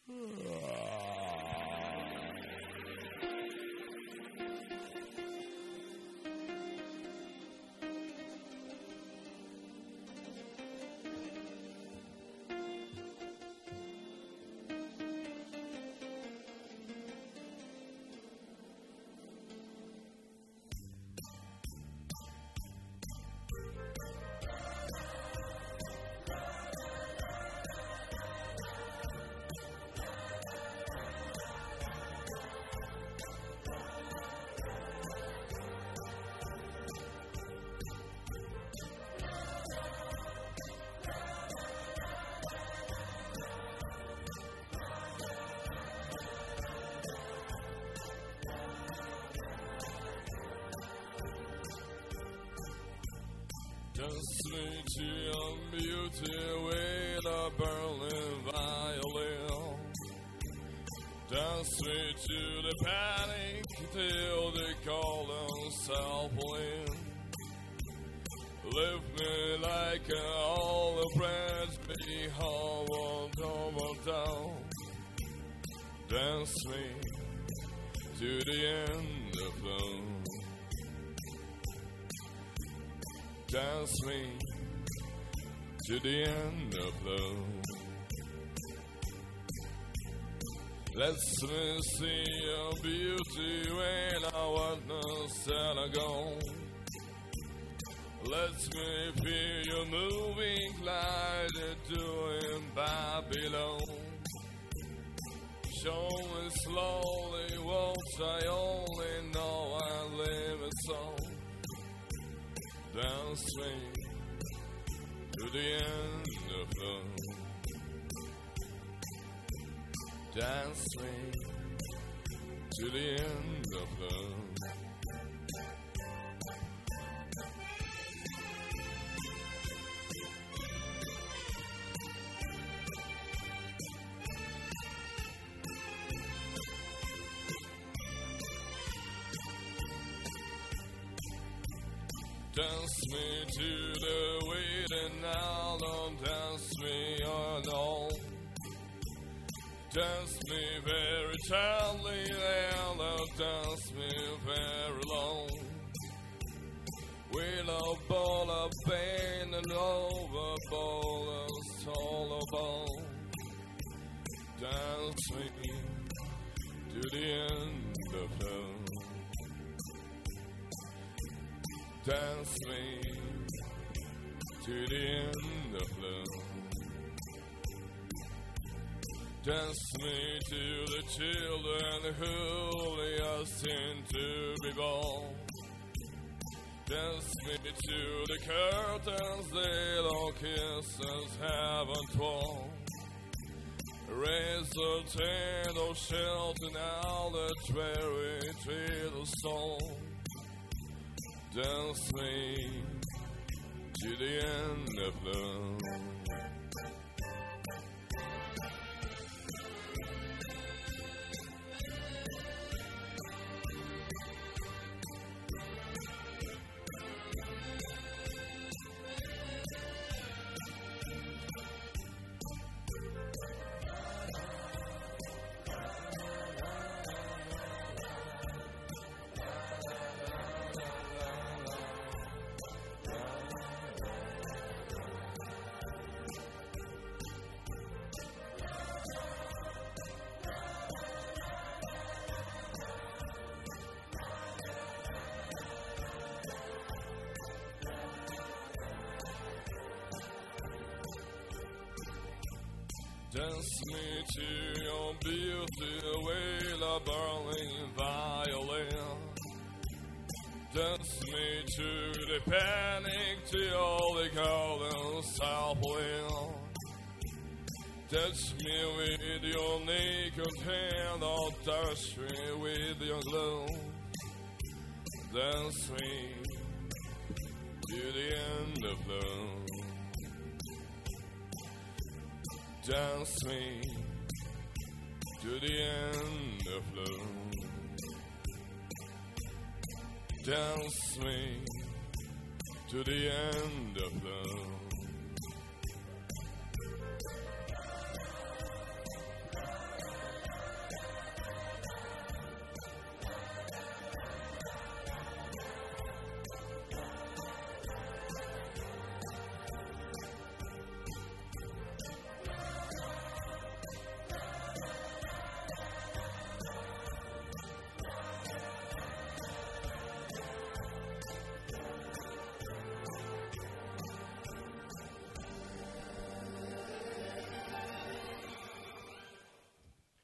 Dance me to your beauty with a Berlin violin. Dance me to the panic till the golden sapling. Lift me like an olive branch behind one tumble down. Dance me to the end of love. Dance me to the end of love. Let me see your beauty when I was not set ago. Let me feel you moving like they do in Babylon. Show me slowly what I only know and live a song. Dance me to the end of love. Dance me to the end of love. Dance me to the waiting now, don't dance me alone. Dance me very gently, and don't dance me very long. With a ball of pain and over a ball of soul bone. Dance me to the end of love. Dance me to the end of love. Dance me to the children who are sin to be born. Dance me to the curtains they don't kiss us haven't torn. Raise the tent of shelter now the dreary tree of soul. Dance me to the end of love. Dance me to your beauty with a burning violin. Dance me to the panic till the golden sapling. Touch me with your naked hand, or touch me with your glove. Dance me to the end of love. Dance me to the end of love. Dance me to the end of love.